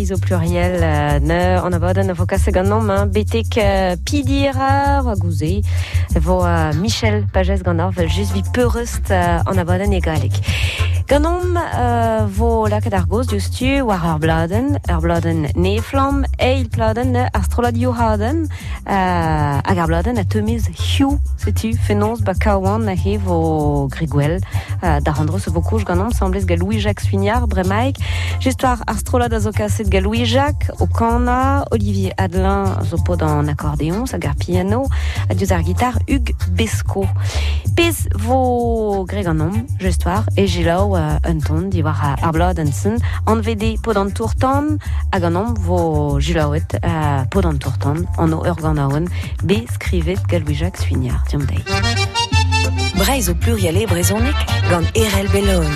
Braise au pluriel, on a baden vo kasse gant betek pidirar a gouze vo Michel Pagès gant vel just vi peurest on a baden egalek. Ganom vo laket ar goz justu war ur bladen neflam eil bladen astroladio haden hag ar bladen a temez hiu setu fenons ba kaouan a he vo grigwel da randros vo kouch ganom semblez ga Louis-Jacques Suignard bremaik just war astrolad a zo kaset ga Louis-Jacques o kana Olivier Adelin zo pod an accordéon sa gar piano a dius ar guitar Hugues Besco pez vo greg ganom just war e gelao un ton di war ar blad an sen an vede pod an tourtan hag ganom vo gelaouet pod an tourtan an o ur ganaouen be skrivet ga Louis-Jacques Suignard diom dei. Braise au pluriel e brezonek gant Erel Belloni.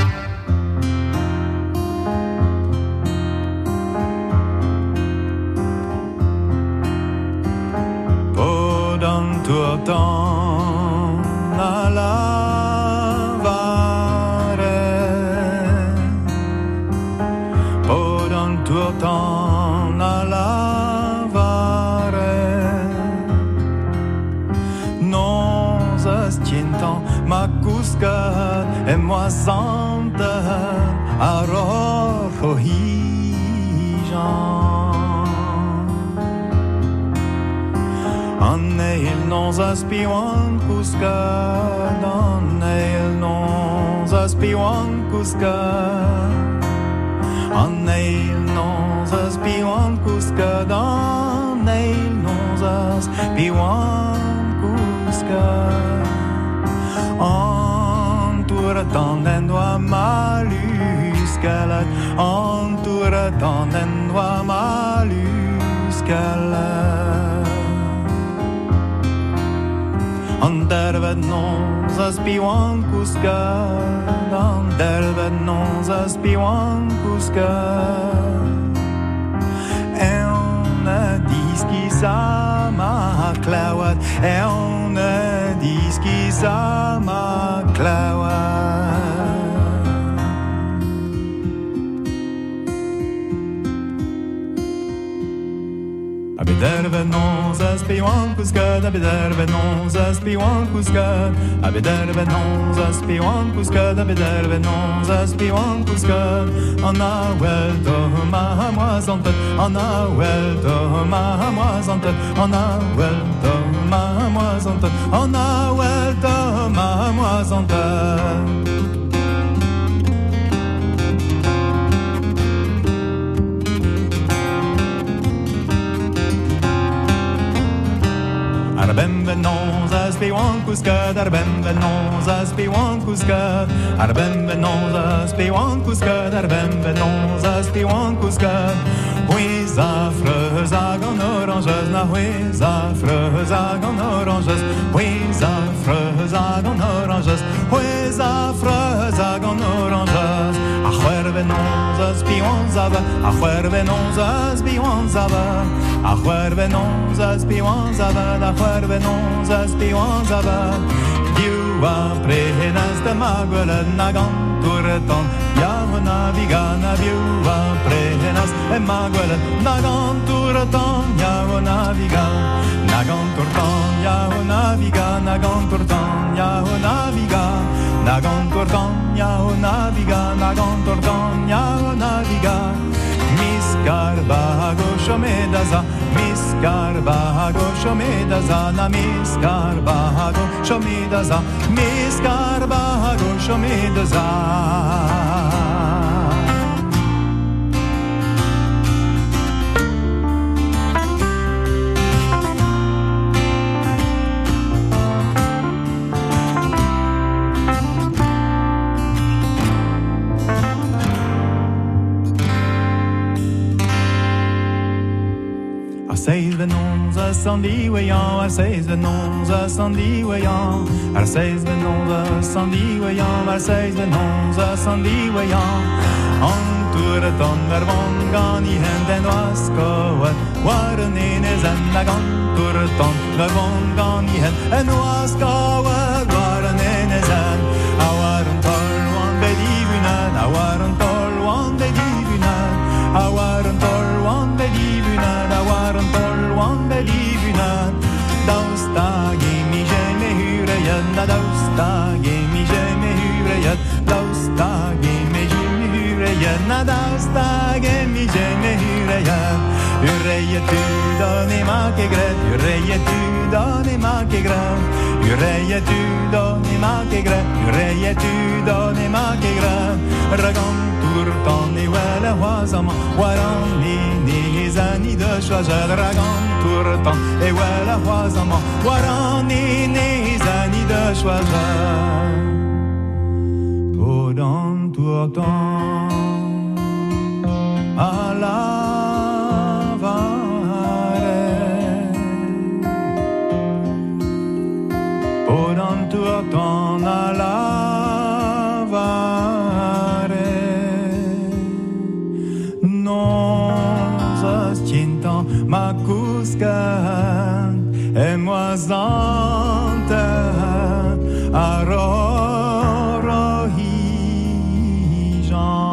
Pod an tourtan a lavare, pod an tourtan a lavare, non s'astientan ma couscade et moi sante a rohijan. An eil non aspiwan couscade, an eil non aspiwan couscade, an eil non aspiwan couscade, an eil non aspiwan couscade. Entouratan den doa maluscalat, entouratan den doa maluscalat. An dervet non aspiwan couscade, an dervet non aspiwan couscade. On a dit qui ça m'a clawat, et on a dit qui ça m'a clawat. Abederve non aspiwan couscade, abederve non aspiwan couscade, abederve non aspiwan couscade, abederve non aspiwan couscade. On a welto ma moisante, on a welto ma moisante, on a welto ma moisante, on a welto ma moisante. Arbem venons aspiwan couscade, arbem venons aspiwan couscade, arbem venons aspiwan couscade, arbem venons aspiwan couscade. Huiz affreuse hag an orangeuse, na huiz affreuse hag an orangeuse, huiz affreuse hag an orangeuse, huiz affreuse hag an orangeuse. A chwer venons aspiwan zava, a chwer venons aspiwan zava, a chwer venons aspiwan zava, a chwer venons aspiwan zava. Diu a prenas de magweled nagan tourtan, yahu navigana viu a prenas de magweled nagan tourtan, yahu naviga, nagan tourtan, yahu naviga, nagan tourtan, yahu naviga, nagan tourtan, yahu naviga, nagan tourtan, yahu naviga. Miskarbago shomedaza, miskarbago shomedaza, na miskarbago shomedaza, miskarbago shomedaza. Seis venons a sandi weyan, ar seis venons a sandi weyan, ar seis venons a sandi weyan, ar seis venons a sandi weyan. Entouratan vervan gani henden waskoet, waren ines en nagan touratan vervan gani hen waskoet, waren ines en. A waren tolwan bedivunen, a waren tolwan bedivunen, a waren war een tolwan bij liefuna. Dausta gemi jeme hureyat, na dausta gemi jeme hureyat, dausta gemi jeme hureyat, na dausta gemi jeme hureyat. Hureyat u dan ema ke gret, hureyat u dan ema ke gret, hureyat u dan ema ke gret, hureyat u dan ema ke gret. Ragan turtan e wala wazama, waran ni zani de shwajar. Ragan turtan e wala wazama, waran ni zani de shwajar. Podan turtan ala ton à lavare non zastintan ma cusca et moi zante aroro hijan.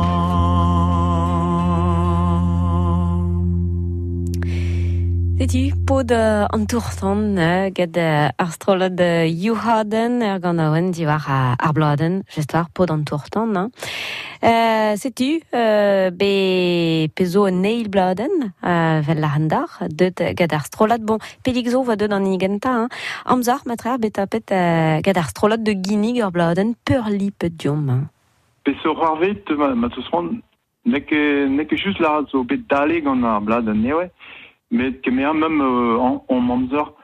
Sais-tu, pod an tourtan ged astrolod Juhaden ganaouen diwar ar bladen, jestwar pod an tourtan. Sais-tu, be pezo an neil bladen vel la handar, deut ged astrolod, bon, pelik zo va deut an inigenta, amzar matrer betapet ged astrolod de ginig ar bladen peur lipet diom. Peso c'hoarvet, ma teus nek just la zo bet dale gant ar bladen newe, met kemer même en mamzer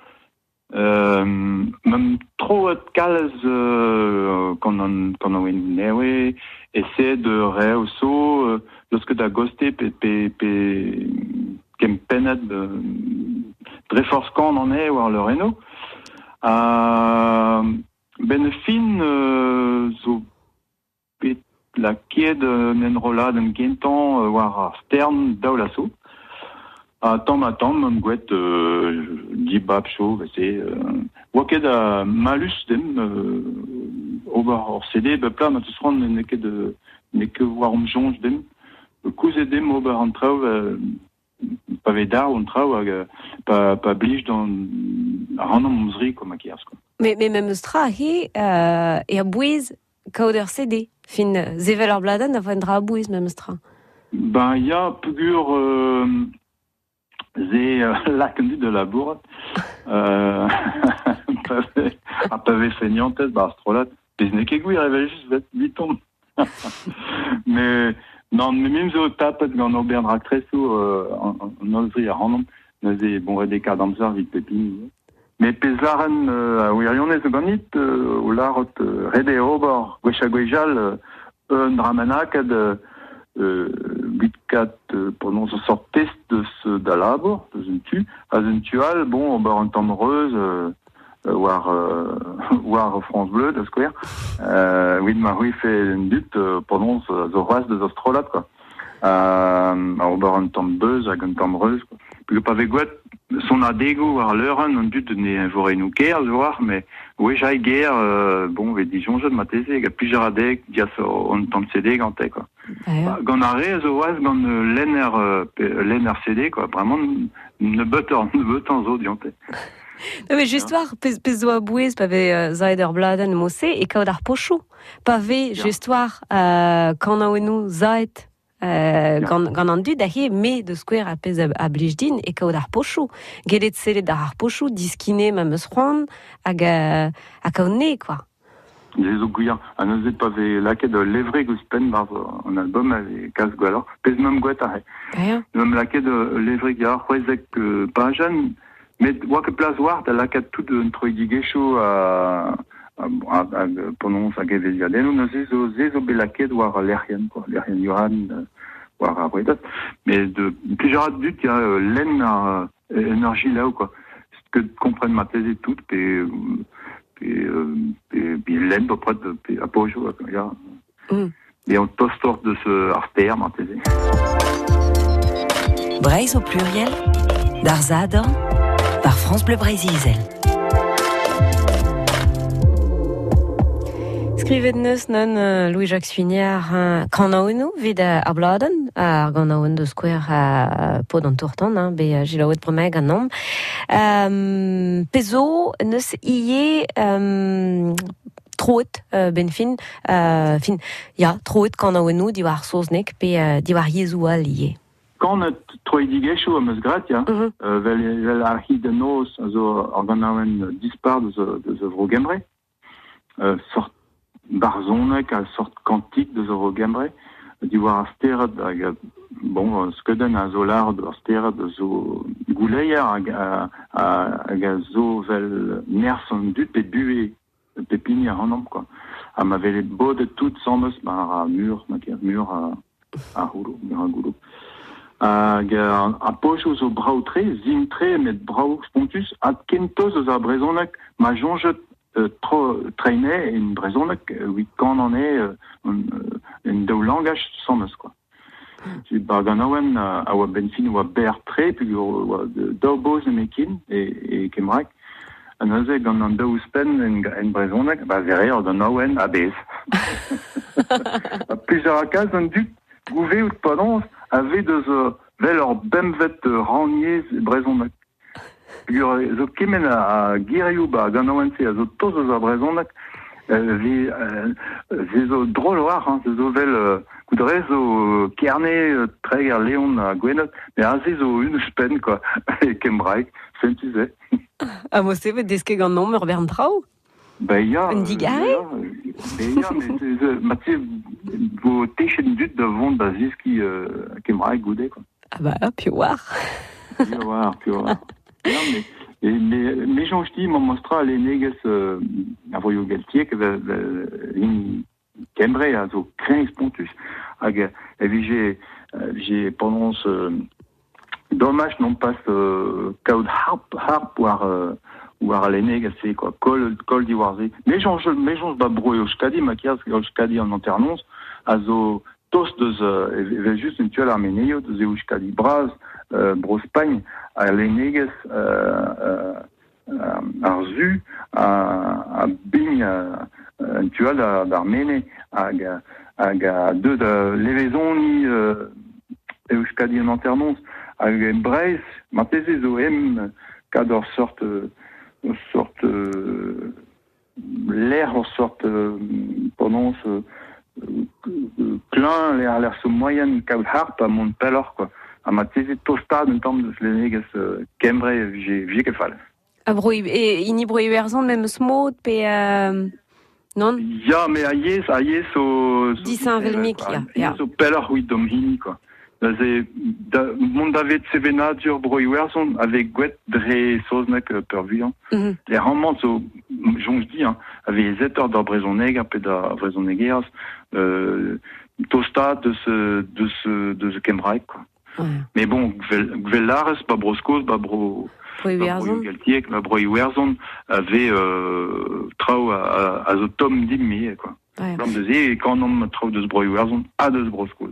même trop de calz quand on win newe essaie de réusso lorsque da goste pe kem penet très fort quand on est voir le Renault benefin zo pet la kied nenrola den gentan war stern daolasso. Attends, même gouette, dibab chaud, c'est, waket a malus dem, over hor CD, bepla, ma tous rand, neke war jonge dem, kouze dem, over an trao, pa vedar, on trao, pa blij dans, ran an mzri, comme a kiers, quoi. Mais même stra, et a bouiz, kauder CD, fin, zevel ar bladen, a voendra a bouiz, même stra. Ben, ya, pugur, Zé la conduit de la bourre, un pavé feignante, astrolot, mais n'est qu'aiguille, il réveille juste 8 tombes. Mais non, mais même zo tapet gant ober draktreso en osri a random, naze bon des cas d'amzar vite pépine. Mais pezaren a ouirionez o ganit o larot rede obor gwech a gwejal un dramanak bitkat pendant ce sort test de ce d'alabor de zentu a zentual bon on bar un temps heureuse war France Bleu de square oui de Marie fait une but pendant ce ras de astrolot quoi on bar un temps buzz avec un temps heureuse quoi puis pas avec son adego war l'heure un but de ne voré nous guerre voir mais oui j'ai guerre bon ve dijon je de ma thèse il y a plusieurs adeg dia on temps CD ganté quoi. Gant a re zo oaz gant l'ener CD, quoi. Vraiment, ne beutan zo diante. Non, mais justwar, pez zo a bouez, pa ve zaed ur bladen mosse, e kaout ar pochou. Pa ve, justwar, kan a ouenou zaed, gant an dud, ahe, me de skouer a pez a blij din, e kaout ar pochou. Gelet selet ar pochou, diskine ma meus c'hoant, hag a kaout ne, quoi. Les ogouillants, à nos épaves, la quête de l'Evry Guspen, un album avec casse alors, pèse même gouette à même la quête de l'Evry Gar, ouais, pas jeune, mais vois que place voir, t'as la quête tout de Troïdigecho pendant sa guerre des Yadens, nous zézo belaquet voir l'Erien, quoi, l'Erien Johan, voir après ça, mais de plusieurs adultes, il y a l'énergie là, quoi, que comprennent ma thèse et tout, et l'aide auprès de Apojo, et on poste de ce artère, ma thèse. Breizh au pluriel, d'Arzadon, par France Bleu Breizh Isel. Skrivet neus non Louis-Jacques Suignard quand on a nous vid à bladen quand on a de square pod en tourton be gilaouet promeg an nom peso neus ié troet ben fin troet quand on a nous di war sosnek pe di war yezual ié. Quand on troidigéchou am eus gratia, vel ar hi de nos zo organaven dispar de zo vrogembre, sort barzonek a sort kantik de zo vrogembre, di war stered hag skeudenn a zo lard ar stered zo gouleier hag a zo vel ners an dut pe bue pe pini ar anam, quoi. Ha ma vele bodet tout sammeus a mur a houlo, mur a goulo. A pocho zo brao tre, zim tre met brao spontus, a kentos eus a brezonek ma jonget treine en brezonek quand on est en daou langage sammeus, quoi. Bagan aouen a oa benfin oa ber tre, puis oa daou boz emekin e kemrak, an aze gant an daou spen en brezonek, vere an aouen a bez. Plus a rakaz an dut gouve ou padons avait deus vel ur bemvet rangiez brezonek. Zo kemen a girioù gant aouen-se a zo toz eus a brezonek ze zo drôle war, ze zo vel koudre zo kerne treg ar leon a gwennet, mais a ze zo un spen, quoi, e kembraik, sentize. A mo se vet deske gant nom ur bern trao? Ya. Un digare? Ya, mais matze vo techen dut da vont da ziski kembraik goude, quoi. Piu war. Piu war. Non, mais j'en dis, mon mostra les neges a voyo geltier que in kembre a zo kreñ spontus. Hag j'ai pendant ce dommage non pas kaout harp war les neges c'est quoi kol di warze. Mais j'en ba broio skadi makias skadi en anternons a zo tos deus juste une tuelle arménio de zeuskadi braz brospagne a leneges ar zu a bing un tuelle d'arméne hag a deux de levezon ni euskadi en anternons hag en breiz mateze zo kad ur sort l'air en sorte pendant ce plein l'air so moyen kaout harp a mont pelor, quoi. A ma teze tostad un tamm deus leneges kembre vije ket fall. A broi ini broi werzon mem smot pe non? Ya, mais a yes so disin velmik, ya. So pelor oui dom hini, quoi. Mont davet sevenadur broi werzon avec gouet dre soznek pervuant. Les rendements so jonge di avait zetter d'ar brezoneg pe da brezonegeaz tostad de ce kembraik, quoi. Mais bon, gvel lares, ba broskos, ba bro galtiek, ba broi werzon avait trao a zo tom dimmi, quoi. Blam de ze, et quand on trao deus broi werzon a deus broskos.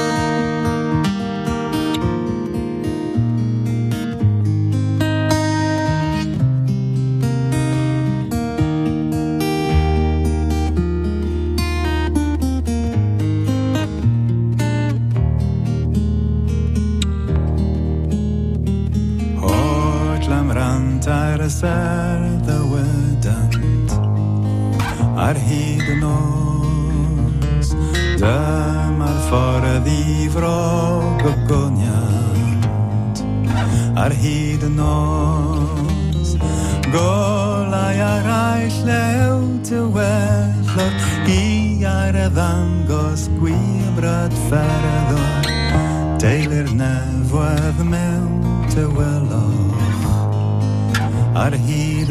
Ser the wedant ar hyd nos dymar ffordd I frog o goniant ar hyd nos golau ar aill lew tywellor I ar y ddangos gwybrad fferdor deil'r nefwedd mewn tywellor ar hyd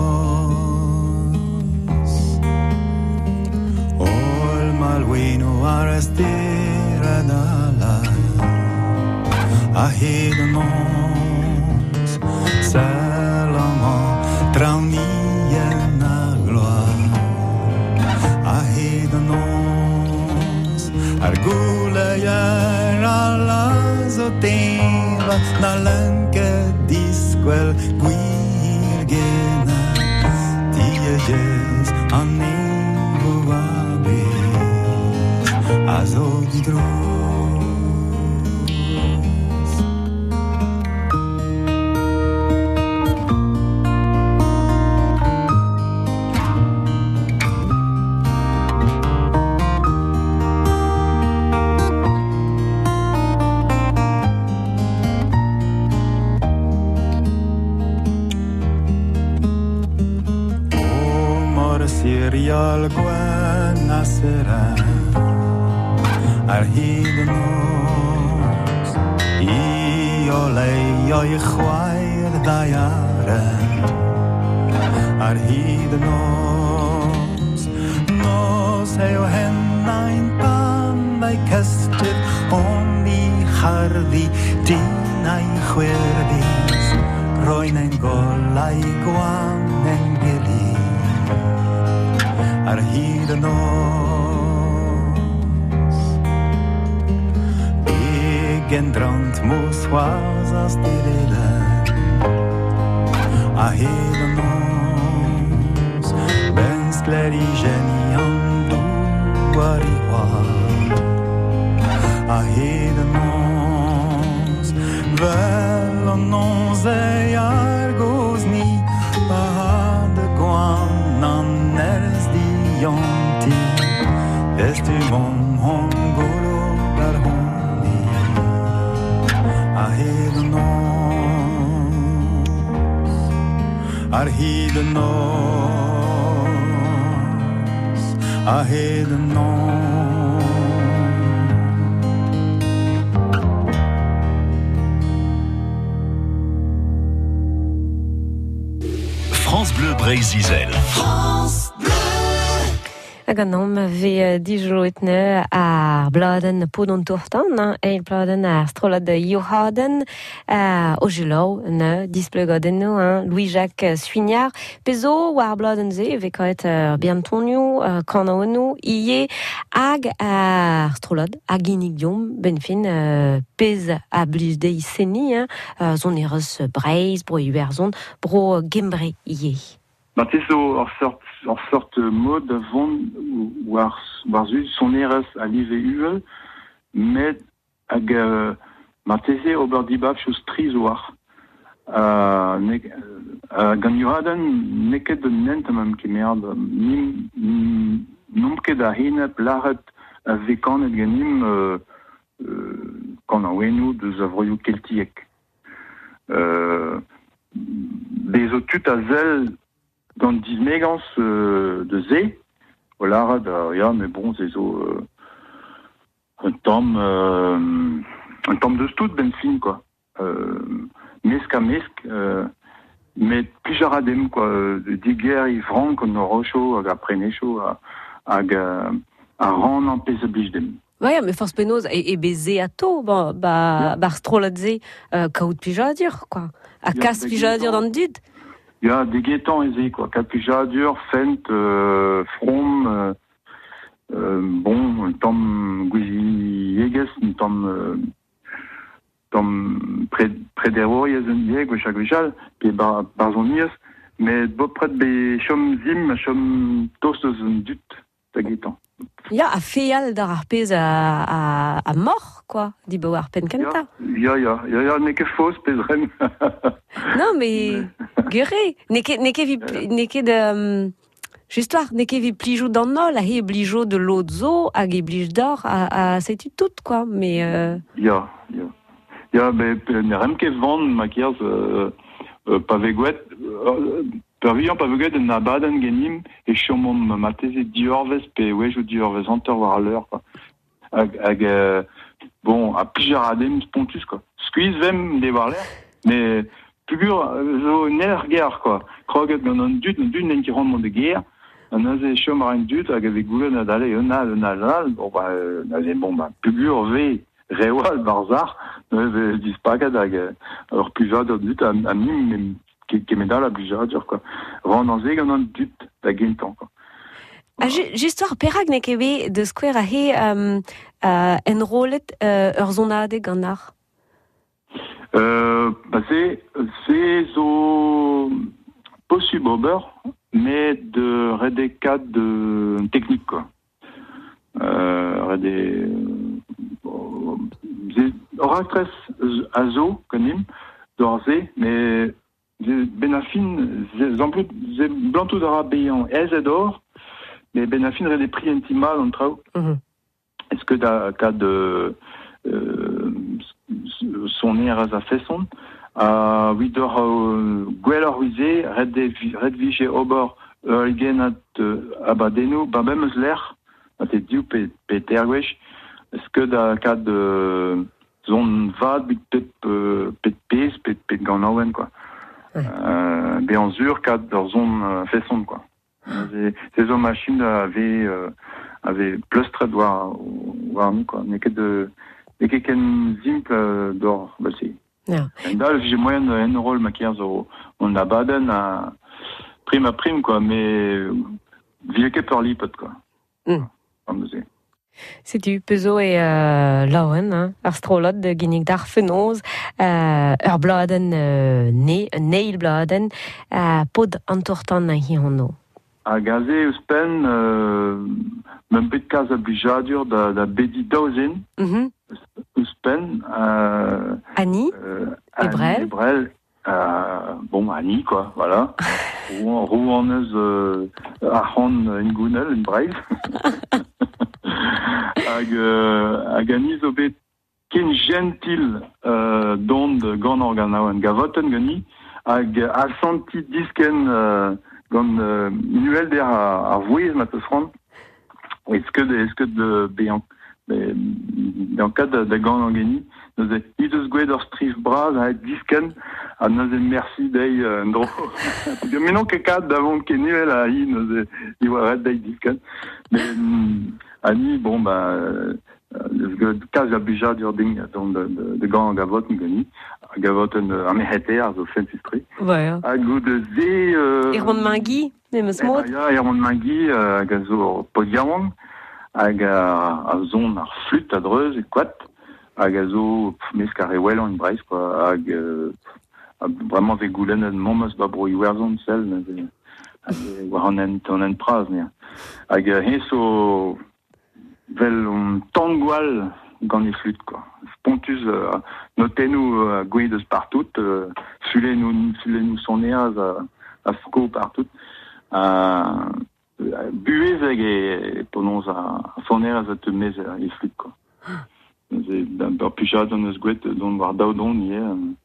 nos ol malwino ar ystyr yn alar a hyd nos selama drawn ni yn agloar a hyd nos ar gwleier a las o defa na lynge disgwyl gwir Yes, on me, hydros. Al gwen a seren ar hyd y nos I olei o'i chwaer ddaiaren ar hyd y nos yw hennau'n pan ddau cystyr o'n I charddi dyn a'i chwerfis roi'n ein golau gwan yn gili ar hyd y nos Byggen drömt moswas as diriden a hyd y nos Benskler I genian duar I war a hyd y nos Vel o nos ei argos ni Bahad gwan an ers Jonti, estu hon golo dar honi a hyd y nos ar hyd y nos a hyd y nos France Bleu Brésil. France Ganom ve dijloetne ar bladen podon tourtan, e bladen ar strolad Johaden, o gelou, ne, displegaden no, Louis-Jacques Suignard, pezo war bladen ze, ve kaet biantonio, kanaono, ie, hag ar strolad, hag inigiom, benfin, pez a blizde iseni, zon ereus Breiz, bro iwerzon, bro gembre ie. Tezo ar sort mod vont war zu son eres a live uvel, met hag teze ober dibab chos triz war. Gant Johaden neket de nentamam kemerd, nomket a henep laret a vekanet genim kan a wenou deus a vroioù keltiek. Bezo tut a zel gant dismegans de ze, o lara da, ya, mais bon, zezo un tamm de stout ben fin, quoi. Mesk a mesk, met plijaradem, quoi, diger I frank an rocho hag a prenecho hag a ran an pez a blij dem. Ouais, mais force penoz e beze a to, bar strolad ze, kaout plijadur, quoi. A kas plijadur d'an dud. Ya, degetan eze, quoi. Kapijadur, fent, from, bon, un tamm gouzi yeges, un tamm prederoiez un yeg, wechak vechal, pe barzon niez, met bo pret be chom zim, chom tosteus un dut, tagetan. Ya, a feial d'ar arpez a mort, quoi, di bo ar pen kenta. Ya, neke fos, pez rem. Non, mais gure, neke de justoire, neke vi plijou d'an nol, a he blijou de l'eau zo, hag e blij d'or, a setu tout, quoi, mais Ya, ne rem ket vant, ma kerz, pavegouet, perviant pavegouet en abaden genim, e chomom mateze diorvez, pe wejou diorvez anter war a l'heure, quoi. Hag, bon, a plijaradem spontus, quoi. Skuiz vem de war l'air, mais pugur zo ner ger, quoi. Kroget gant an dut n'en ki rand de ger, an aze chom ar en dut, hag ave goulen ad ale, un al, bon, pugur ve rewal barzar, dispagat hag, alors plijadur dut, a mim, kemedal a plijadur, quoi. Rand an ze gant an dut, da gentan, quoi. Justoire, perag ne kebe de skwer a he enrolet ur zonade gant ar? C'est zo possible ober, mais de redekat de technique, quoi. oratres a zo, konim, d'orze, mais Benafin, ze blantou d'ara beyan ez d'or, mais Benafin red des prix intimal en trao. Est-ce que da de son eraz a fesson, oui d'or gwellor wize, red vige obor gen abadeno, babem eus l'air, te diou pe tergwech, est-ce que da de zone vad pet pez pet ganawen quoi. Bien sûr kad dans zone fesson quoi. Ces hommes machines avaient plus très doigt nous quoi. Mais que de ken simple d'or bah c'est. Là j'ai moyen un rôle maquillage on a baden à prime quoi mais vieux que par lipot quoi. C'est-tu peso et lawen, ar strolot de ginnig d'ar fenoz, ur bladen neil bladen, pod antortan na hi anno. A gaze eus pen, même pet kaz a blijadur da bedi daozen, eus pen. Annie, Ebrel. Ebrel, bon, Annie, quoi, voilà. Rouaneuse Ahon Ngounel, une brave. Hag Annie zo bet ken gentil dond gant organaouen gavoten gani, hag a santi disken gant nuel der ar vouez mat eus ran. Est-ce que de béant dans cas de gant an gani, nous est ideus gwed ur strif braz a disken a nous est merci dei ndro. Mais non ket d'avant ken nuel a hi nous est i war red dei disken. Mais Annie, bon, le cas a bija dur ding de gant gavoten gani, gavoten ameheter zo fentistri. Ouais. A gout de ze... Ermont Mingui, nem eus mod. Ja, Ermont Mingui, hag a zo podiaouan, hag a zon ar flûte a dreuz et quat, hag a zo meskar e wel an breiz, quoi, hag vraiment ve goulen an momos ba broi werzon sel, war an en praz, hag heso... vel tangwal gant e flûte quoi. Pontus notennou gouet eus partout, fulet-nous son eaz a sko partout. Buez hag e ponons a son eaz a te mez e flûte quoi. Ur pujad an eus gouet don war daoudon nie.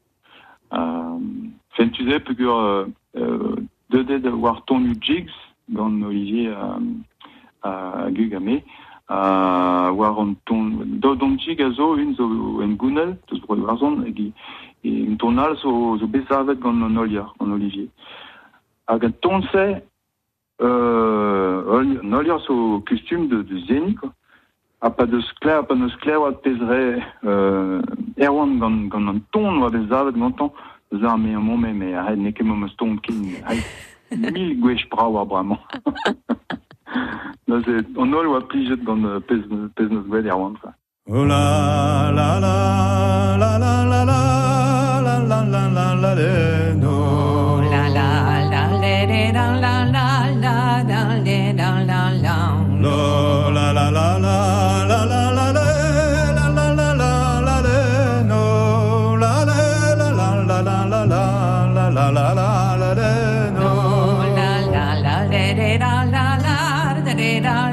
Fentuze peogwir deudet war tonu jigs gant Olivier a gugame. War an ton dodon jig a zo un zo en gounel eus broi warzon e un tonal zo bezavet gant an Olivier. Hag an tonse an Olivier zo kustum de zeni quoi. A pa deus kler oa pezre erwan gant an ton oa bezavet gantan zar me an moment me a red neke mom eus ton kin mil gwech bra war bramañ. On ol oa plijet gant pez neus gwed erwan. Oh la la la la la la la la la la la la la no la la la la la la la la la la la la no la la la la la la la la la la la la la no la la la la la la la la la la la la no la la la la la la la la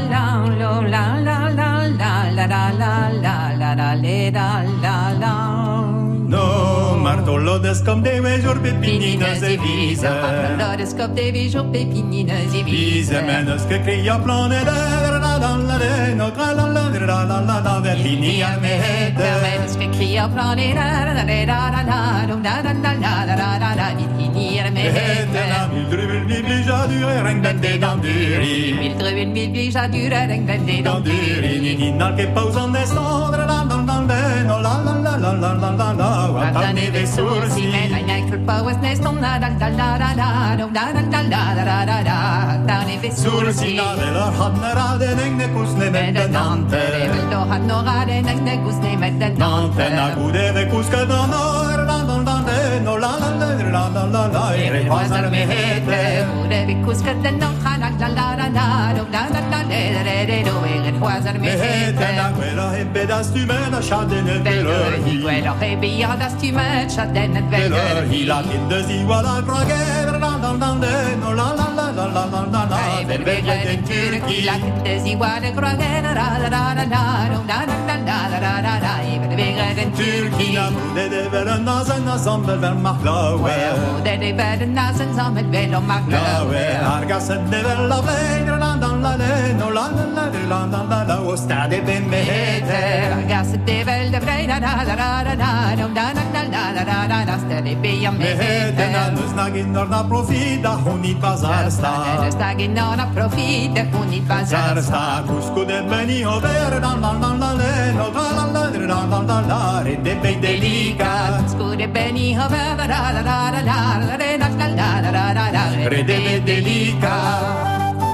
no martolodes com de mejor pepininas e visa martolodes com de mejor pepininas e visa menos que cria planeta la la la no la la la la la la verpinia mehete menos que cria planeta la la la la la la la la la verpinia mehete la mildruvel bija dure reng de danduri mildruvel bija dure reng de danduri ni nal que pausan descendre la la no la la la la la la la la wa neve sursi men I like powers nest on la la la la la la la la la la la down neve sursi la vela hadnera de negne kusne med dante do hadnera de negne kusne med dante na gude ve kuska no la la la la la la la la la, ere hazar mehete. Ure bikuska den no khana la la la la la la la re re do ere hazar Mehete na quella ebbe da stumena schaden et veler hi. Quello che bia da stimet schaden et Veler hi la tinde zi wala krager la la la no la la la la la la la la. Per vega den turki la desi guarda croagena la la la la la la la la la la la per vega den turki La mude de veren nazen nazam bever maklawe. de de bed nasen samet velo Lawe maklawe argaset de ver la vleger la la la la no la la la la la la la o stade ben mehete. gas de vel de breina la la la la la la la la la la la stede be am Mehete na nus nagin nor na profida honi bazar sta. sta ginona profite con il Bazar bazar sta cusco de beni over la la la la la no la la la la la la la re de be delicat. Scure beni haveva la la la la la la la la la la la Re de be delicat.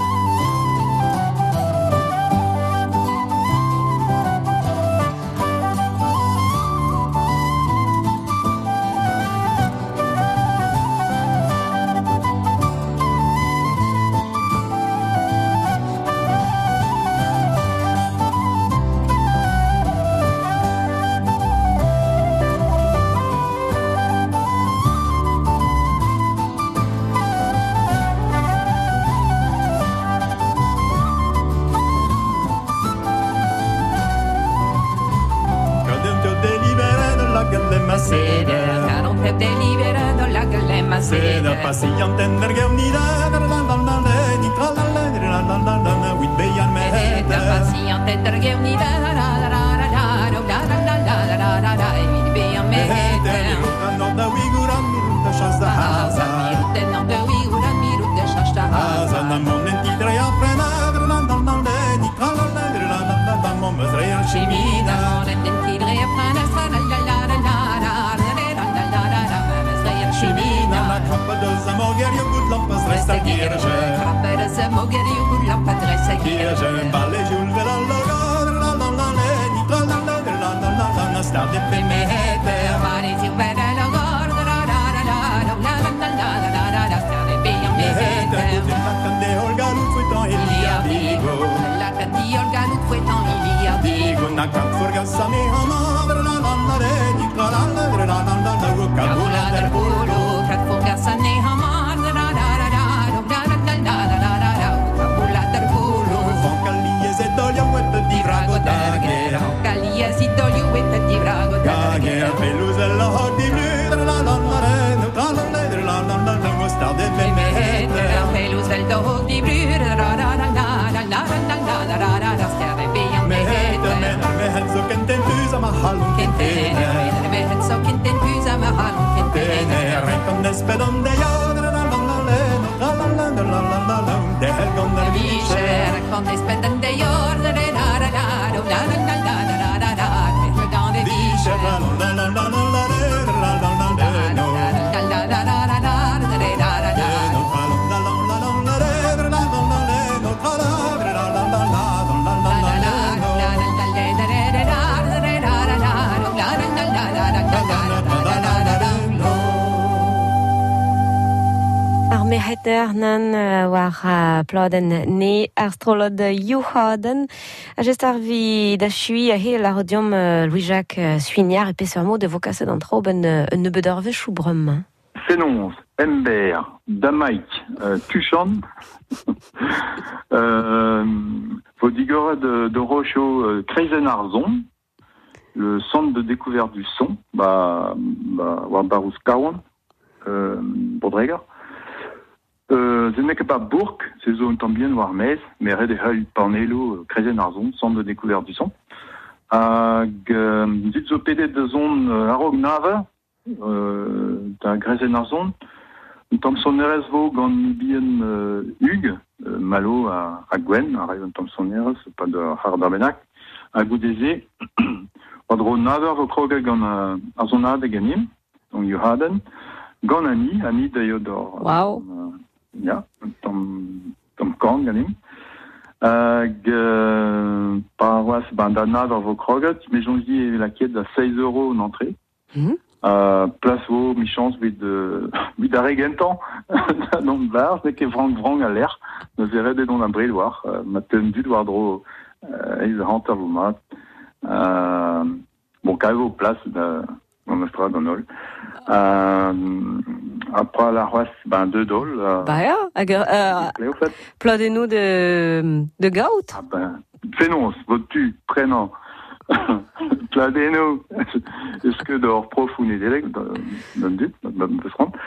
Seda passiant en der gernida la la la la ni tra la la la la la la la with beyan mehete paziente der geunida la la la la la la la la la la la mi be am mehete mehete no da wiguram da shasta haza te non de wi una miru de shasta haza na momenti tra ya prena la la la la ni tra la la la la la la mom zreya chimida chimida non den tidre prana sa la la la la la la la la chimida na kappa de zamoger yo gut lampas resta kirje Rappere se mogeri un la padresse kirje balle jul vela la la la la ni tra la la la la la na sta de pe mehete mani si vede la gorda la la la la la la la la la la stare be am mehete Cande Olga Lutfuetan Elia Digo la candi Olga nu fue tant il y a Digo na kat forga sami hama la la la re ni la la la la la la la wo kabula der polo kat foga sanne hamar la la la la la la la la la la kabula der polo Von Callies et Dolia wet di vrago dagera Callie si dolio et di brago Dagera pelusa la hot di blu la la la re la la la la la la wo star de be mehete Pelus del do di brur la la la la la la la la la la stare be am mehete mehet so kenten tuza ma halun kentene Mehet so kinten pusa ma halun Tene rekon espedon de ja la la la la la la la la la la la de helgon der Visce con des spenden de jord la la la la la la la la la la la Mettre dans des Dice la la la la la la la la la la no la la la la la la la la la no la la la la la la la la no la la la la Meheternen war ploden ne astrolod Juhaden. A just ar vi da chui a he la rodium Louis-Jacques Suignard e peseurmo de vokaset an traob un nebeudorve chou brum. Fenons, Ember, Damaik, Tuchon, Vodigora de Rocho, Kreizen-Arzon, le centre de découverte du son, Barous Kawan, Bodreger. Ce n'est que pas Bourg, c'est zone tambien Warmes, mais Red Hull Parnello, Kreizen-Arzon, centre de découverte du son. Zitzo PD de zone Arognave, da Kreizen-Arzon, Thompson Eresvo, gant Nibien Hugues, Malo à Gwen, à Rayon Thompson Eres, pas de Hardarbenak, à Goudézé, Odro Naver, Vokroge, gant Arzonade Ganim, donc Johaden, gant Annie Dayodor. Wow. Ja, Tom Korn Ganim. Paroisse Bandana dans Vokroge, mais j'en dis la quête à 16 € en entrée. Place vos mi chance de d'arrêt gentan, dans le bar, c'est que vrang à l'air, nous verrons des dons d'un briloir, maintenant du dro, ils rentrent au mat, bon, quand au place, on me fera dans l'ol. Après la roisse, ben, 2 $. Plodez-nous de gout. Ah ben, fais-nous, votre-tu, prénom. Plodez-nous. Est-ce que d'or prof ou n'élègue, dans dit, on peut se rendre.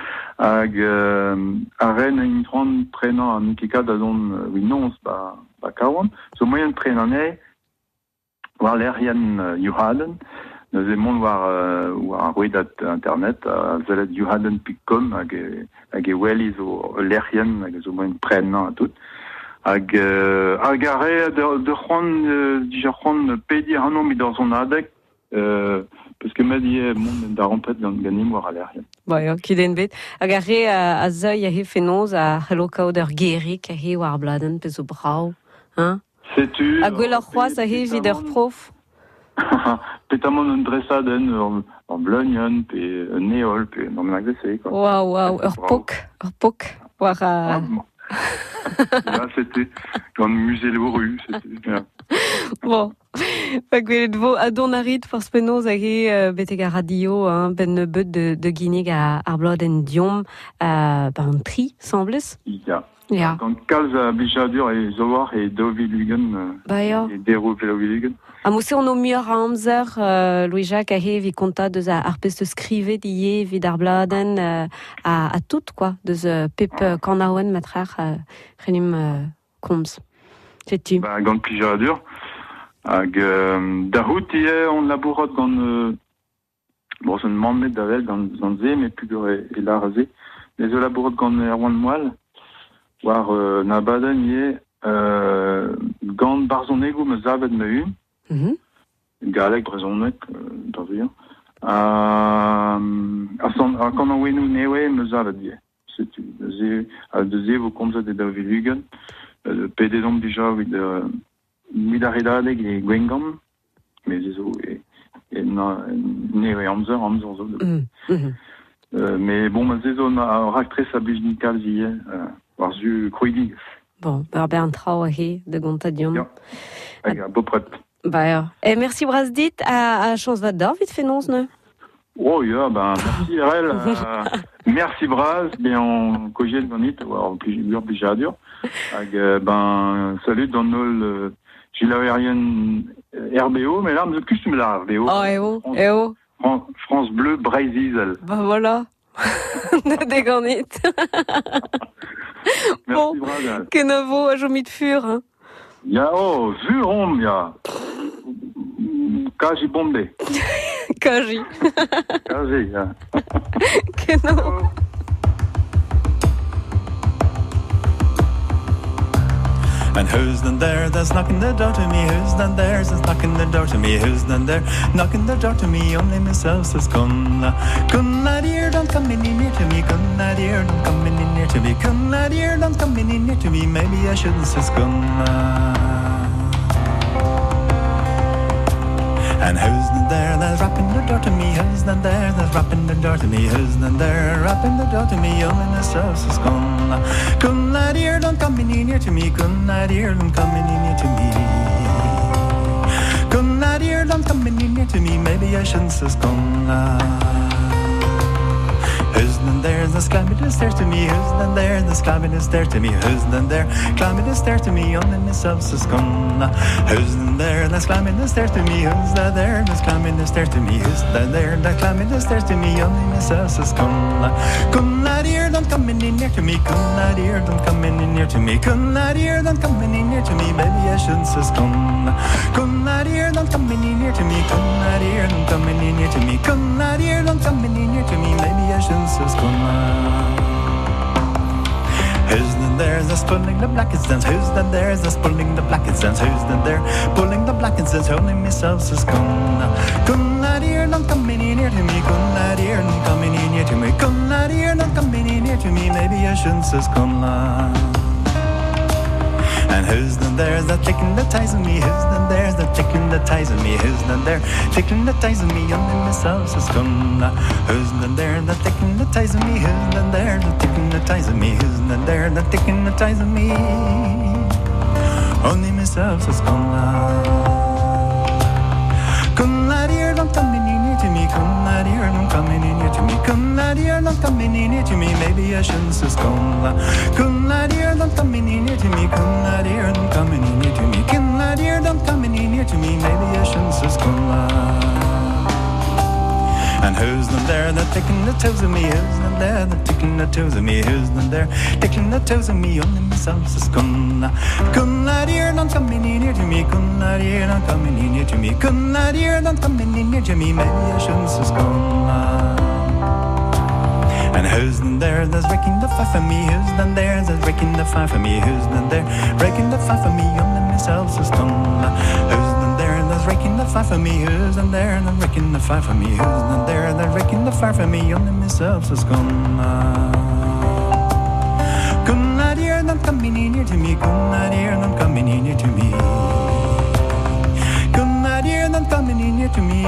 À Rennes, une grande prénom, en Nikika, dans oui, non, c'est pas Kawan. Ce moyen de prénom est, voir l'Ariane Juhaden. Nous aimons voir read internet, zelet juhaden.com, avec Wellis ou l'Ariane, avec ce moyen de prénom à tout. Avec arrêt de rendre pédir un nom dans son adec, parce que m'a dit mon d'arrempet dans gagner moi à l'Ariane. Ouais, qui den bet. Arrêt à zeuil a fénoz à hello coder guérik a hi war bladen pe so brau, hein? C'est-tu? A gwell ar c'hoaz a hi vid ur prof. Pétamon un dressaden en blognon, puis un néol, puis non mais agressé quoi. Wow, ur pok, war a... Là, c'était dans le musée Leroux, c'était bien. Bon, gwelet vo a don arit force penaos a he beteg a radio, ben beut de Guinée ar blod en diom, ben tri, sembles. Ja. Quand kalz a bijadur e zoar e dovilugen, e dero velovilugen. A mousse on o mur a amzer, Louis-Jacques a he vi konta deus ar pez de skrivet ie vid ar bladen a tout, quoi, deus pep kanaouen matrar renim komz. C'est-tu? Bah, gant bijadur. Hag da hout ie on labourot gant... Bon, c'est un manmet d'avel gant ze, mais plus e larze. Les labourot gant erwan moal. War na baden ie gant barzonego me zavet me galek brezonek da vire. A quand on wenou newe me zavet ie. C'est-tu? De ze vo komzet e da vilugen. Pede dom dija vid aredadeg e gwengam. Mais zo newe amzer zo. Mais bon, ma zezon a raktres a bijnikal ie. War zu kruidig. Bon, ben trao a he de gontadium. Ja, avec un beau prêt. Bah, et merci Brasdit à chance va d'or vite fait non ne? Oh yeah, ben merci RL, merci Bras, bien on cogé le bonit, en plus dur. Ben salut dans nos Gilawerian RBO, mais là on me costume la RBO. Oh France Bleu Brésil. Bah voilà. De déganit. Merci, bon, Bras. Que nouveau a jomit de fur, hein. Ya, vurom, ya. Kaji bombé. Kaji, ya. Que nouveau. And who's then there that's knocking the door to me? Who's then there that's knocking the door to me? Who's then there knocking the door to me? Only myself says Kunna. Kunna dear, don't come any near to me. Kunna dear, don't come any near to me. Kunna dear, don't come any near to me. Maybe I shouldn't say Kunna. And who's then there that's rapping the door to me? Who's then there that's rapping the door to me? Who's then there rapping the door to me? Only myself says Kunna. Kunna dear, don't come any near to me. Kunna dear, don't come any near to me. Kunna dear, don't come any near to me. Maybe I shouldn't say Kunna. Who's then there that's climbing the stairs to me? Who's then there that's climbing the stairs to me? Who's then there climbing the stairs to me? Only myself says Kunna. Who's then there that's climbing the stairs to me? Who's that there that's climbing the stairs to me? Who's that there that's climbing the stairs to me? Only myself says Kunna. Kunna dear, don't come any near to me. Kunna dear, don't come any near to me. Kunna dear, don't come any near to me. Maybe I shouldn't say Kunna. Kunna dear, don't come any near to me. Kunna dear, don't come any near to me. Kunna dear, don't come any near to me. Maybe I shouldn't say Kunna. Who's then there that's pulling the black dance? Who's then there that's pulling the black dance? Who's then there pulling the black dance? Only myself says Kunna. Kunna dear, don't come any near to me. Kunna dear, don't come any near to me. Kunna dear, don't come any near to me. Maybe I shouldn't say Kunna. And who's then there's that ticking the ties of me? Who's then there's that ticking the ties of me? Who's then there ticking the ties of me? Only myself is gonna. Who's then there that ticking the ties of me? Who's then there that ticking the ties of me? Who's then there that ticking the ties of me? Only myself is gonna. Come la dear, don't come in near to me. Come la dear, don't come in near to me. Come la dear, don't come in near to me. Maybe I shouldn't say come la. Come la dear, don't come in near to me. Come la dear, don't come in near to me. Come la dear, don't come in near to me. Maybe I shouldn't say come la. And who's them there that ticking the toes of me? Who's them there that ticking the toes of me? Who's them there ticking the toes of me? Only myself says come la. Come la dear, don't come in near to me. Come la dear, don't come in near to me. Come la dear, don't come in near to me. Maybe I shouldn't say come la. And who's them there that's breaking the five for me? Who's them there that's breaking the five for me? Who's them there breaking the five for me? Only myself says come la. Who's them there that's breaking the five for me? Who's them there that's breaking the five for me? Who's them there that's breaking the five for me? Only myself says come la. Come la dear, don't come in near to me. Come la dear, don't come in near to me. Come la dear, don't come in near to me.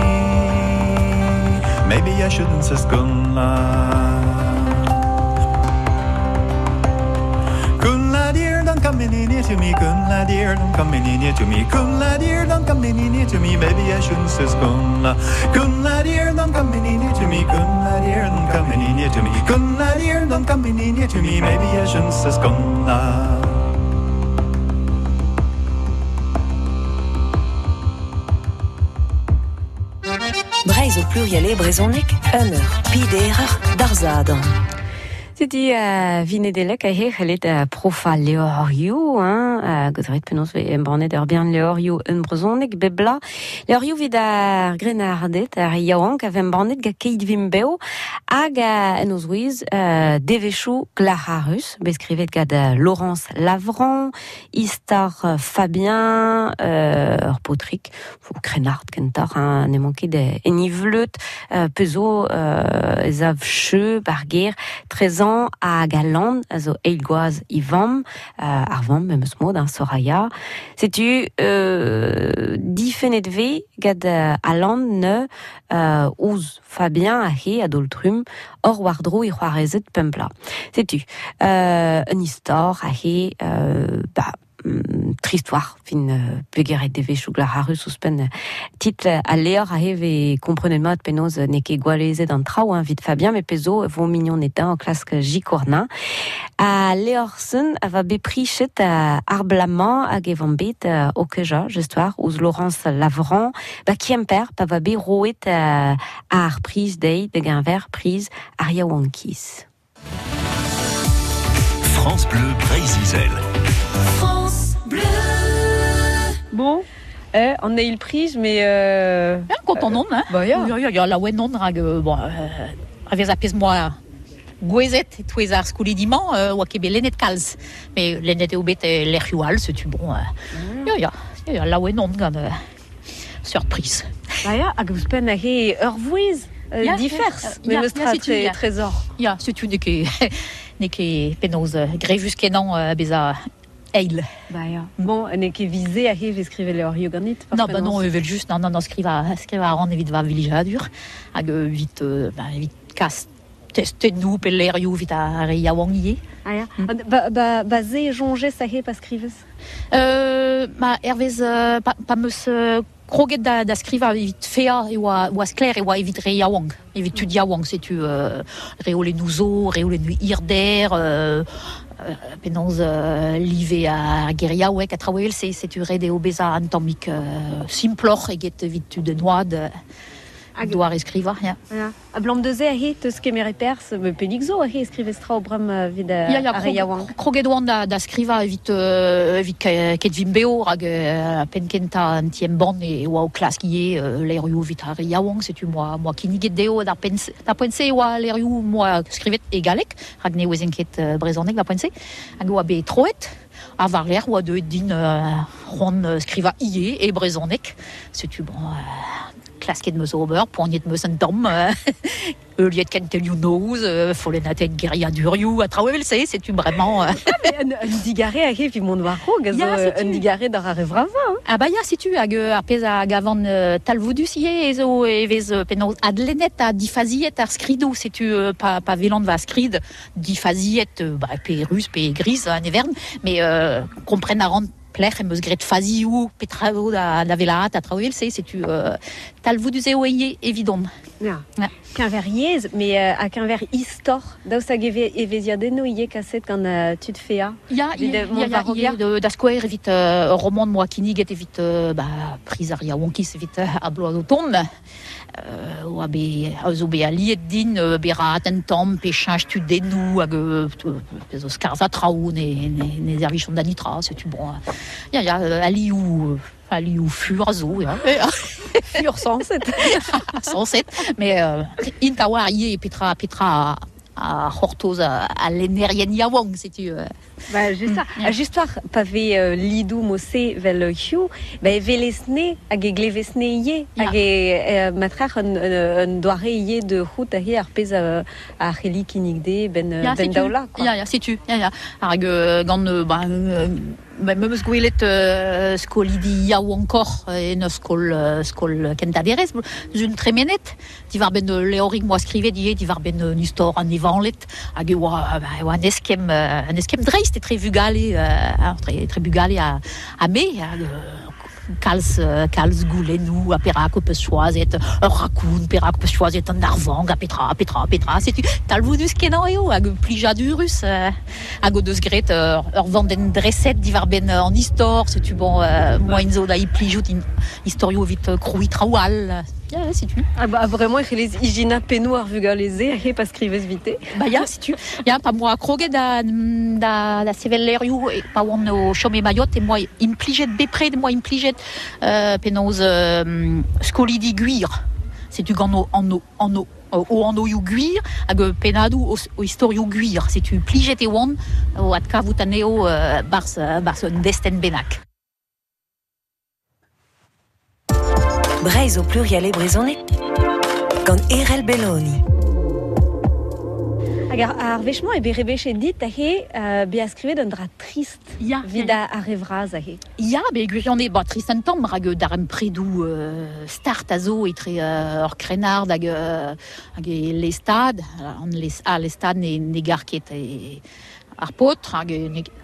Maybe I shouldn't say come la. Come la dear, don't come in near to me. Come la dear, don't come in near to me. Come la dear, don't come in near to me. Maybe I shouldn't say come la. Come la dear, don't come in near to me. Come la dear, don't come in near to me. Come la dear, don't come in near to me. Maybe I shouldn't say come la. Breiz au pluriel brezhoneg, heure, piderer, darzadan. C'était Vinedelek a hechelet profa leorioù, godret penaos ve embornet bien leorioù un brezhoneg bebla. Leorioù vid ar grenardet ar yaouank a embornet ga keit vimbeo hag en oz ouiz devechou glararus, beskrivet gad Laurence Lavran, istar Fabien, ur potrik, fo grenard kentar, ne manket enivleut, pezo zav cheu, barger, 13 ans, a galant, zo eilgoaz ivam, arvam, memeus mod, Soraya. Setu difenet ve gad alant ne ouz Fabien a he a doltrum or wardro I c'hoarezet pempla. Setu un istor a he tristoire fin pegeret devechou glararus ouspen titre a leor a he ve komprenet mat penoz neke gwalezet an trao vit Fabien me pezo vo mignon etan en klask Jicournin a leorsen a va beprichet ar blamant hag evan bet o keja gestoir ouz Laurence Lavran kiemper pa va be roet ar priz dei de ganver priz ar yaouankis. France Bleu Brésil. Bon, on a eu le prix, mais quand on en, hein. Bah, ja. Ja, la wenon rag bon, avec apes moi gwezet twezar skoulidiment wa kebe lenet kalz. Mais lenet e obet l'erhual, c'est tu bon. Ja, la wenon gant surprise. Bah ja, hag eus pen a he ur vouez divers, mais le strat trésor. Ja, c'est tu neke penoz grevus kenan beza eil. Bah ja. Bon, ne ket vize a he ve skrive leorioù ganit. Non, bah non, vel just non skriva ran evit va vilijadur hag vit kast testet nou pel leorioù vit a yaouangier. Ah ja. Ba ze jonge sa he pa skrivez. Hervez pa meus kroget da skriva evit fea e oa skler e oa evit re yaouang. Evit tud yaouang, setu reole nouzo, reole nu irder, penons live a geriaouek a traouel, setu red e obeza antamik simplor eget evit tud noad doar eskriva, ja. A blam de ze a he teus kemere pers, penigzo a he eskrivez tra o bram vid a reiaouang. Kroget oan da skriva evit ket vimbeo hag penkenta an tiem ban e oa o klaskiye leorioù vit a reiaouang, setu moa kiniget deo da pense oa leorioù moa skrivet egalek, hag ne oezen ket brezhoneg da pense, hag oa be troet, a var l'air oa deut din ron skriva ie e brezhoneg, setu bon klasket meus ober, poignet meus un dom, liet kentelioù noz, follenatet geria durioù, a traoù evel se, c'est vraiment... Un digaré a he, puis mon warro, un digaré d'ar ar evrava. Ah bah ya, c'est-tu, hag ar pez a gavant talvoudus ie, ezo evez penaos adlenet a difaziet ar skrido, c'est-tu pa velant va skrid, difaziet, pe rus, pe gris, an evern, mais kompren a rand plech meus gret faziou, petrao da velat, a traoù se, c'est-tu talvoudus eo ie evidon. Ja. Qu'un ver yez, mais à qu'un ver histor, daoust hag eveziadenno ie kaset gant tud fea. Ya, da skouer evit roman moa kiniget evit prisaria wonkis evit a bloaz o ton. Oa be zo be aliet din berat en tamm pe chanj tu dennou hag pezo skarza traoù ne zervichon da nitra, c'est-tu bon. Ya, aliou fur a zo, ya. Fur 107. 107, mais inta war ie petra a hortoz a l'enerien yawang, c'est-tu... Juste ça. Juste war pave lidou mosse vel hiu, velesne hag glevesne ie, hag matrar un doare ie de route a ar pez a c'heli kinigde ben daola. Ya, c'est-tu. Hag gant... meus gwelet skolidi yaou encore en skol kentaderez, zun tremenet, di var ben leorig moa skrivet di var ben nistor an evanlet, hag oa an eskem dreist e tre vugale, tre bugale a me, kalz goulenou a perak o peus choazet ur rakoun, perak o peus choazet an arvang a petra, c'est-tu talvoudus kenan eo hag plijadurus hag o deus gret ur vanden dreset divar ben an istor, c'est-tu bon moin zo da i plijout in historio vit kroui traoual. Ya, c'est-tu. Vraiment, les igina penou ar vugaleze a he pas skrivez vite. Ya, c'est-tu. Ya, pa moa kroget da sevellerioù e pa oan o chom e maiot e moa implijet bepred, moa implijet penaos skolidi guir. C'est-tu gant an oioù guir hag penadou o historio guir. C'est-tu plijet e oan o at kavout aneo bars un desten benak. Breizh au pluriel e brezhoneg gant Erel Belloni. Ar vechman e berebeche dit a he be a skrivet un dra trist vid a revraz a he. Ya, be gwirion e trist an tamm hag darem predou start a zo etre ur krenard hag lestad, lestad ne garket ar potr hag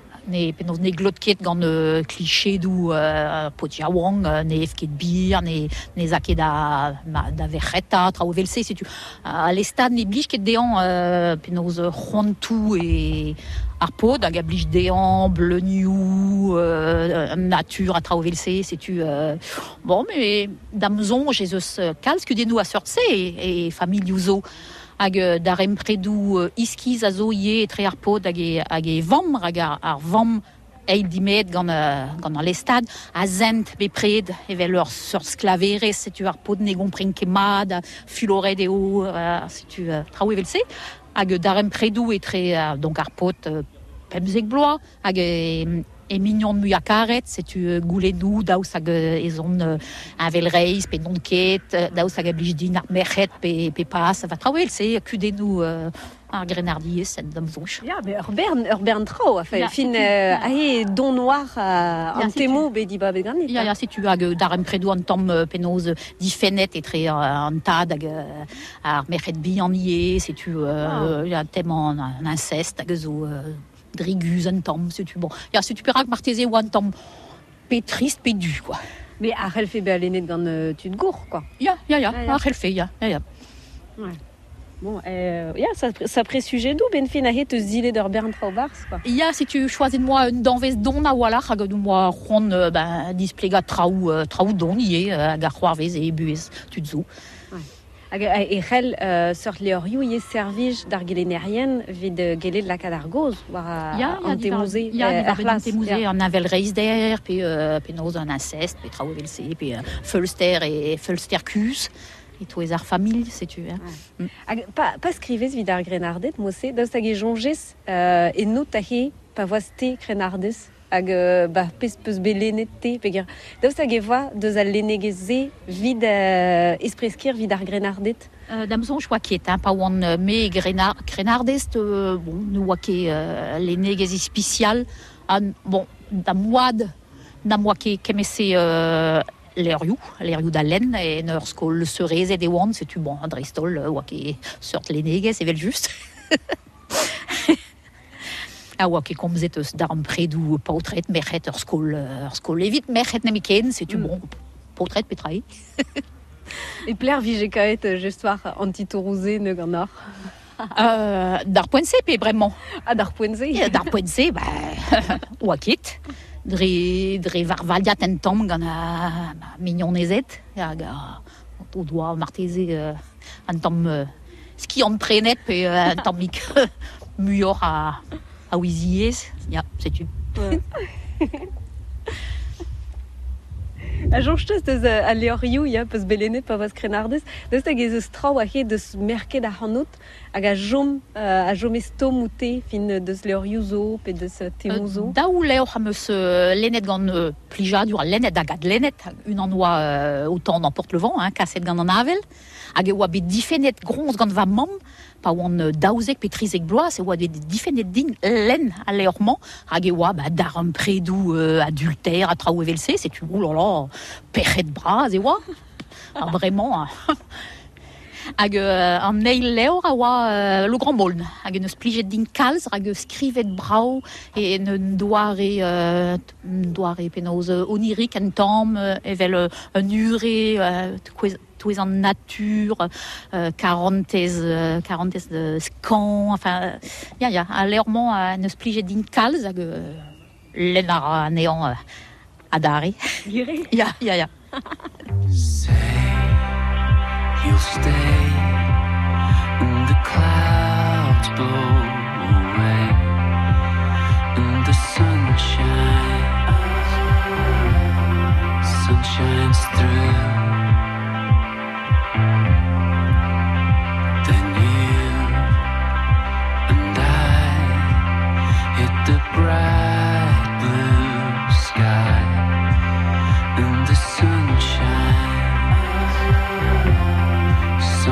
ne glotket gant klichedou pot yawang, ne efket bir, ne zaket da verreta, traoù velse, c'est-tu. A lestad ne blij ket dean penaos c'hoantou e ar pot, hag a blij dean, bleuniou, nature a traoù velse, c'est-tu. Bon, mais damzon, jezus kalz kudennou a seurt-se e familioù zo. Hag darem predou iskiz a zo ie etre ar pod hag e vamm, hag ar vamm eil dimet gant an lestad, a zent bepred evel ur sklaverez, setu ar pod ne gompren ket mad, fuloret eo, setu traoù evel se, hag darem predou etre donc ar pod pemzek bloa, hag e mignon mu a karet, setu goulenou, daoust hag ezon avel reiz, pe nonket, daoust hag a blij din ar merc'het pe pas, va traoù se kudennou ar grenardiez sen damzonch. Ya, ur bern trao, fin a he don noir an temo be di ba beganit. Ya, setu hag darem predou an tamm penaos difennet etre an tad hag ar merc'het bi an ie, setu tem an incest hag zo... driguz an tamm, c'est-tu bon. Ya, c'est-tu perak marteze ou an tamm pe trist, pe du, quoi. Mais ar fait be alenet gant tud gour, quoi. Ya, ar fait, ya. Ouais. Bon, ça présujet d'où ben fin a he te zile d'ur bern trao bars, quoi. Ya, si tu choisis de moi un danvez don a wala, hag de moi ron displega traoù don ie, hag ar c'hoarvez e buez tud zo. Hag Erel seurt leorioù ie servij d'ar gelenerien vid gelet lakad ar goz war an temouze ar plas. Ya, an avel reiz der, pe noz an incest, pe traoù evel se, pe feulster kus, et touez ar familh, setu. Pa skrivez vid ar grenardet, mosse, daoust hag e jonges e not a he pa voaz te grenardez? hag pez peus belenet te, peogwir. Daoust hag evoa deus al lenegeze vid espreskir vid ar grenardet. Damson je vois ket, pa oan me grenardest, bon, ne oa ket lenegeze spécial, bon, da moad kemese lerioù da len, en ur skol seurezet e oan, setu bon, drestol, oa ket sort lenegez, evel just. A oa ket komzet eus dar an predou paotret merc'het ur skol evit merc'het nemiken, setu bon, paotret petra e. E pler vije kaet just war antitourouze ne gant ar. Dar poense pe bremañ. Dar poense. Dar poense, oa ket. Dre varvaliat en tamm gant a mignonezet. Hag o doa marteze an tamm ski an prenet pe an tamm mik muioc'h a ouiziez. Ya, setu. A jonchtez deus a leorioù, ya, peus belenet pa vaz krenardez, deus hag ez eus traoù a ket deus merket a c'hanout hag a jom estom ou te fin deus leorioù zo pe deus temou zo. Daou leoc'h am eus lennet gant plijadur, lennet da gad lennet, un an oa autant n'emporte le vent, kaset gant an avel, hag e oa bet difennet gronz gant va mamm, pa oan daouzek pe trizek bloaz, e oa bet difennet din len a leorman, hag e oa dar an predou adulter a traoù evel se, setu oulala, perret braz e oa, bremañ. Hag an neil leor a oa le grand moln, hag eus plijet din kalz, hag eus skrivet brao, e ne doare penaos onirik en tamm, evel un ure, touez en nature, karantez skan, enfin, ya, a leorman neus plijet din kalz, hag len ar nean a dare. Gire? Ya. You'll stay and the clouds blow away and the sun shines through. Then you and I hit the bright blue sky and the sun shines.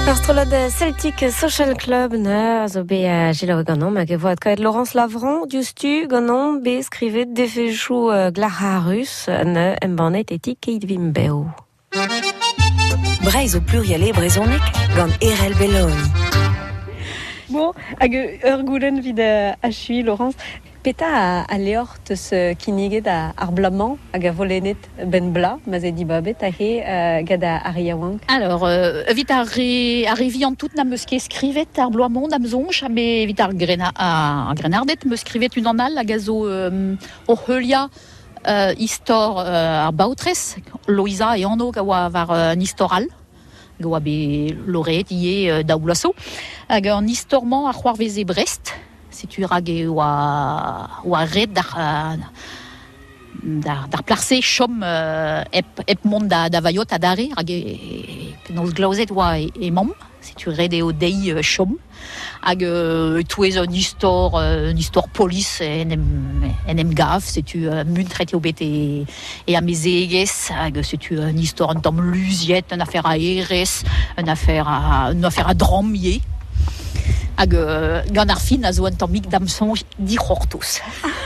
Arstrolod Celtic Social Club ne zo be Gilles Ganon ma voit kaet Laurence Lavron justu Ganon be skrivet defechou Glararus ne embanet etik keit vimbeo. Breiz au pluriel brezonek gant Erel Belloni. Bon, hag ur goulen vid a chui, Laurence. Peta a leort eus kiniget ar blamant hag a volenet ben bla, ma ze di babet a he gad a ariaouank. Alors, evit ar reviant tout na meus ket skrivet ar bloamont na mzonch, me evit ar grenardet meus skrivet un anal hag a zo o heulia istor ar baoutrez, Loïsa et Anno ga oa var an istoral. Goa be loret ie daoulasso hag an istorman ar c'hoarveze Brest. Si tu rage oa red dar plarse chom ep mont da vaiot a dare hag penaos glaouzet oa e mam si tu red eo dei chom hag touez un istor polis en em gav si tu muntret eo bet e amezegez hag si tu un istor un tamm luziet un affaire a erez un affaire a dramie hag gant ar fin a zo un tammig damson di c'hortoz.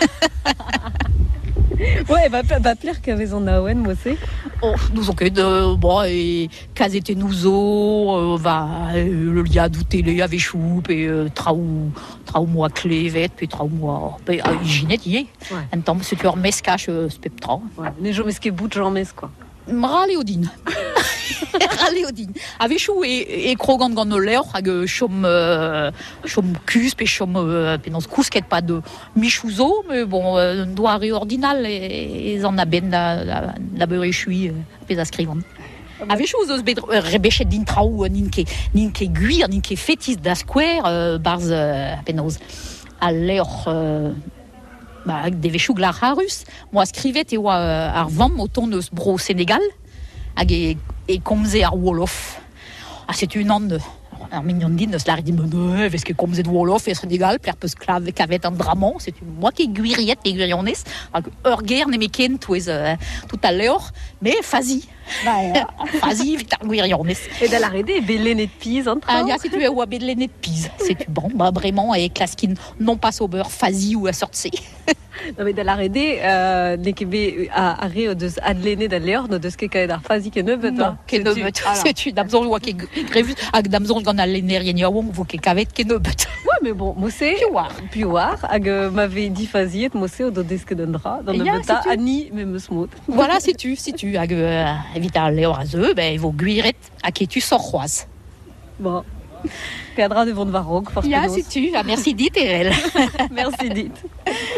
Ouais, va plaire qu'avez en aouen, moi c'est. Oh, nous on ket et kazete nouzo le lia d'ou télé avec choup et traou moi clevet puis traou moi hygiène yé. Un temps c'est leur mescache spectra. Ouais, les gens mesqué bout de gens mes quoi. Raléodine. Raléodine. Avec chou et krogant gant no leur hag chom cusp et chom penons kousket pas de michouzo mais bon doit ordinal et en a ben la beurre chui pez a skrivant. Avec chou zo rebechet din traou nin ke guir nin ke fétis da square barz penons a leur devechou Glararus. Moi skrivet e oa ar vam o ton eus bro Sénégal hag e komze ar Wolof. C'est une an ar mignon din eus lari din vez ket komze de Wolof e Sénégal pler peus kavet an dramant. C'est une moi ket guiriet e guirionez hag ur ger ne me ken touez tout à l'heure mais fazi. Fazi vit ar guirionez. Et da la rede bellenet piz an tra. Si tu oa bellenet piz. C'est tu bon vraiment e klaskin non pas au beurre fazi ou a sortse. Non mais da la rede ne ket be a re deus adlenet da leor no deus ket kaet ar fazi ket nebeut. Non, ket nebeut. C'est tu damzon oa ket grevus hag damzon gant a lenerien yaouang vo ket kavet ket nebeut. Ouais mais bon, moi c'est puar hag m'avait dit faziet moi c'est o do deus ket un dra dans nebeut ani me smot. Voilà, si tu hag evit ar leor a zeu, il vaut guiret a ket tu sor c'hoaz. Bon. Cadra devant de varog. Si tu. Merci dit, Erel. Merci dit.